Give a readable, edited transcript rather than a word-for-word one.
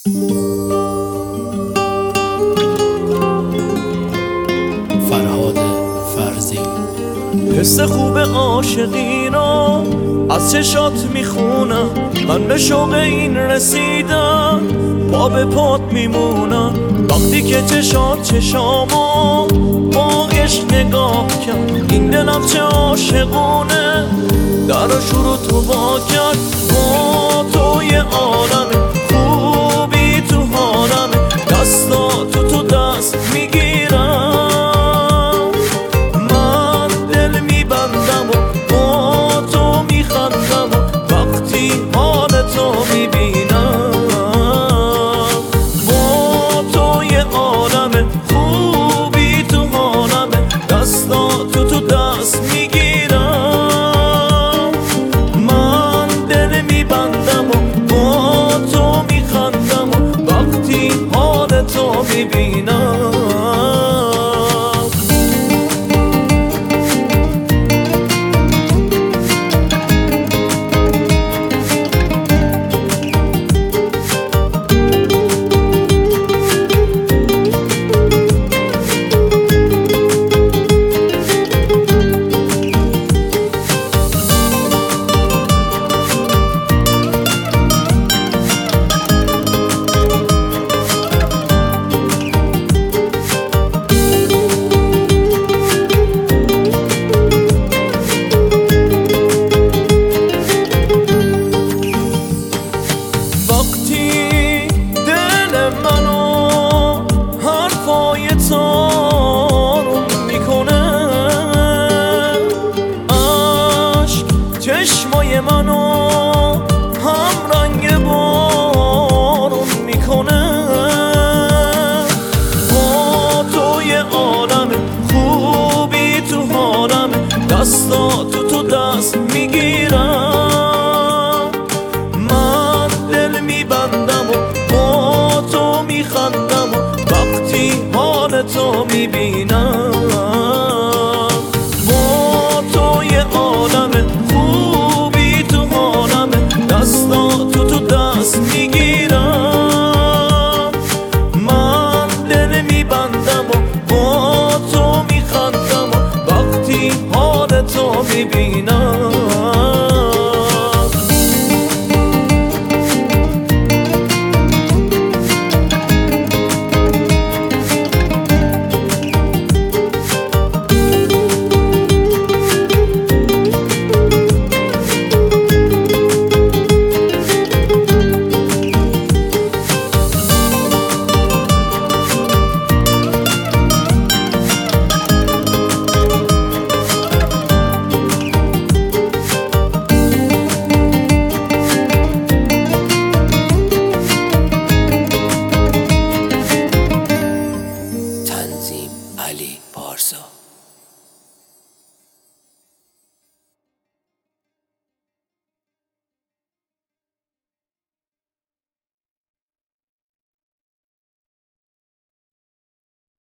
فرهاد فرزی. حس خوب عاشقی را از چشات میخونم، من به شوق این رسیدم، پا به پات میمونم. وقتی که چشامو با عشق نگاه کرد، این دلم چه عاشقونه در رو شروع تو با کرد. با تو یه عالمه خوبی تو حالمه، دستاتو تو دست میگیرم، من دل میبندم و با تو میخندم و وقتی حال تو میبینم. با تو یه عالمه خوبی تو حالمه، دستاتو تو دست میگیرم، من دل میبندم و با تو میخندم و وقتی حال تو میبینم.